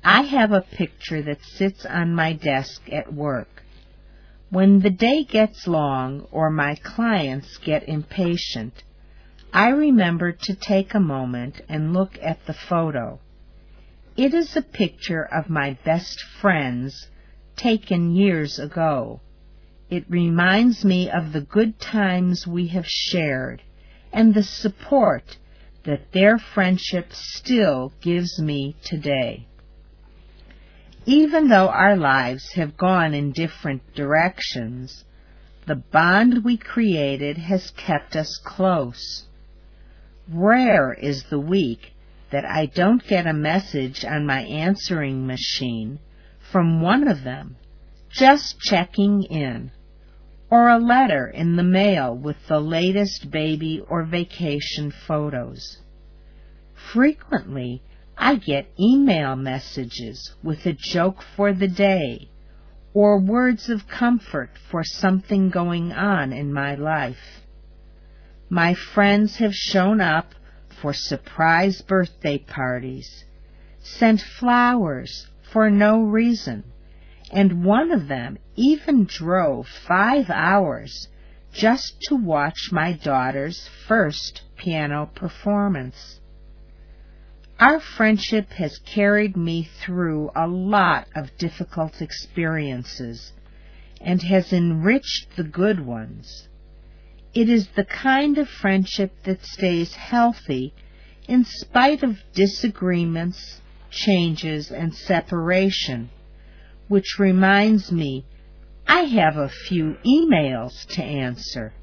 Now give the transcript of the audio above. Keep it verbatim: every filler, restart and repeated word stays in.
I have a picture that sits on my desk at work. When the day gets long or my clients get impatient, I remember to take a moment and look at the photo. It is a picture of my best friends taken years ago. It reminds me of the good times we have shared and the support that their friendship still gives me today. Even though our lives have gone in different directions, the bond we created has kept us close. Rare is the week that I don't get a message on my answering machine from one of them, just checking in, or a letter in the mail with the latest baby or vacation photos. Frequently, I get email messages with a joke for the day or words of comfort for something going on in my life. My friends have shown up for surprise birthday parties, sent flowers for no reason, and one of them even drove five hours just to watch my daughter's first piano performance. Our friendship has carried me through a lot of difficult experiences and has enriched the good ones. It is the kind of friendship that stays healthy in spite of disagreements, changes, and separation, which reminds me I have a few emails to answer.